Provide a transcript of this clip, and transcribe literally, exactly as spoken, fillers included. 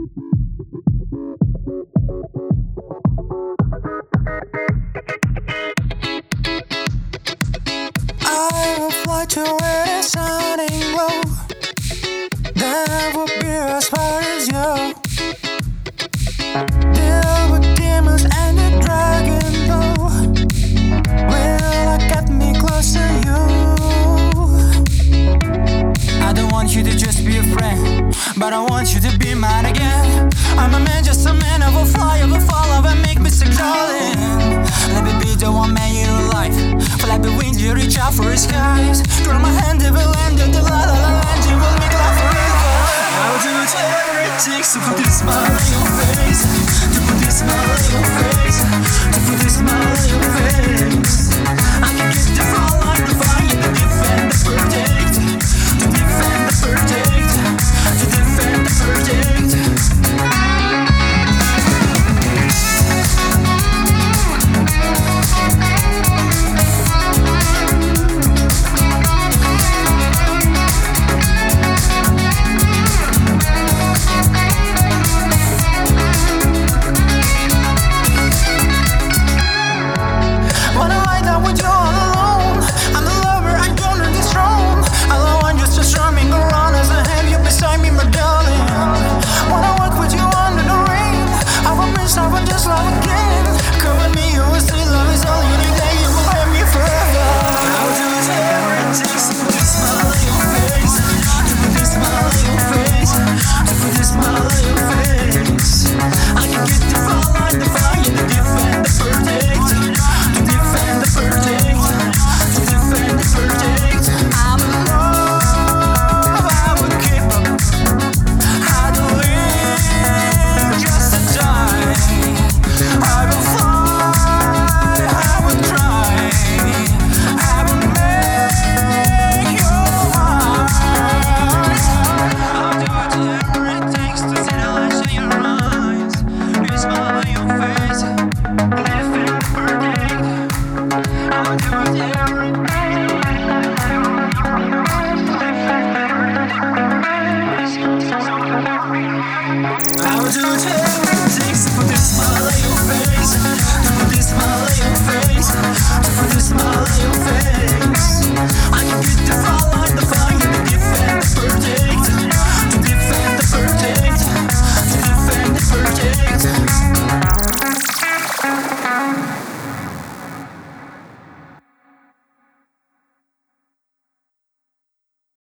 I will fly to where the sun ain't low. That would be as far as you. Deal with demons and the dragon though. Will I get me close to you? I don't want you to just be a friend, but I want you to be mine again. I'm a man, just a man. I will fly, I will fall, I will make me sick, darling. Let me be the one man in your life. Fly the wind, you reach out for the skies. Throw my hand, it will end, and the la la la land, you will make life forever. I'll do whatever it takes to put this smile on your face. To put this smile on your face. To put this smile on your face. I can get the fall like the fire, to defend the protect. To defend the protect. To defend the protect. I would do it.